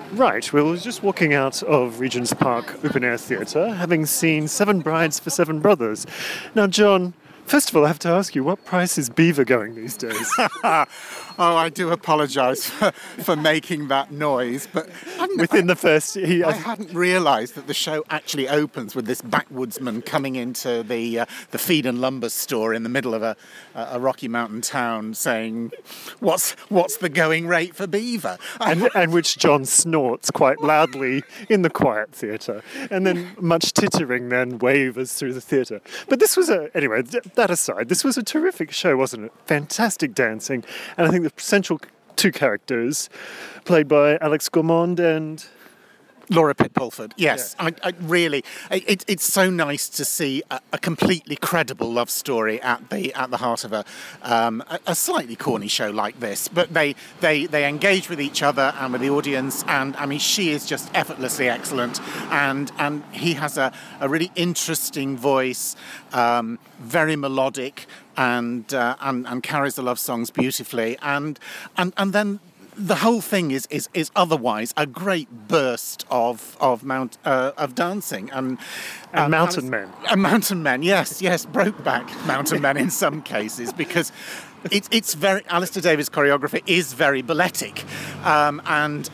Right, well, I was just walking out of Regent's Park Open Air Theatre, having seen Seven Brides for Seven Brothers. Now, John, first of all, I have to ask you, what price is Beaver going these days? Oh, I do apologise for making that noise, but Within the first... I hadn't realised that the show actually opens with this backwoodsman coming into the feed and lumber store in the middle of a Rocky Mountain town saying, what's the going rate for Beaver? and which John snorts quite loudly in the quiet theatre, and then much tittering then wavers through the theatre. But this was anyway, that aside, this was a terrific show, wasn't it? Fantastic dancing, and I think the central two characters, played by Alex Gourmand and... Laura Pitt-Pulford, yes. Yeah. I really, it's so nice to see a completely credible love story at the heart of a slightly corny show like this. But they engage with each other and with the audience, and I mean, she is just effortlessly excellent, and he has a really interesting voice, very melodic, and carries the love songs beautifully, and then. The whole thing is otherwise a great burst of dancing and mountain men. And mountain men, yes, Brokeback mountain men in some cases, because it's very Alistair Davis' choreography is very balletic, and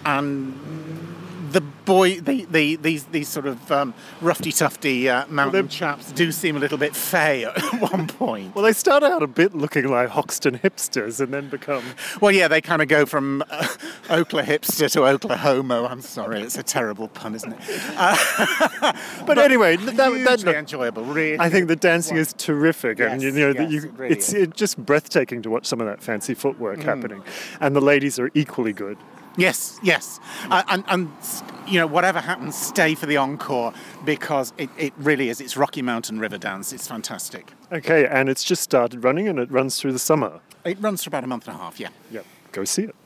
these sort of roughy-tufty mountain chaps do seem a little bit fey at one point. Well, they start out a bit looking like Hoxton hipsters and then become... Well, yeah, they kind of go from Oklahoma hipster to Oklahoma. I'm sorry, it's a terrible pun, isn't it? But anyway, that's enjoyable, really. I think the dancing is terrific, yes, and it's just breathtaking to watch some of that fancy footwork happening, and the ladies are equally good. Yes. And you know, whatever happens, stay for the encore, because it really is. It's Rocky Mountain River Dance. It's fantastic. Okay, and it's just started running, and it runs through the summer. It runs for about a month and a half, yeah. Yeah, go see it.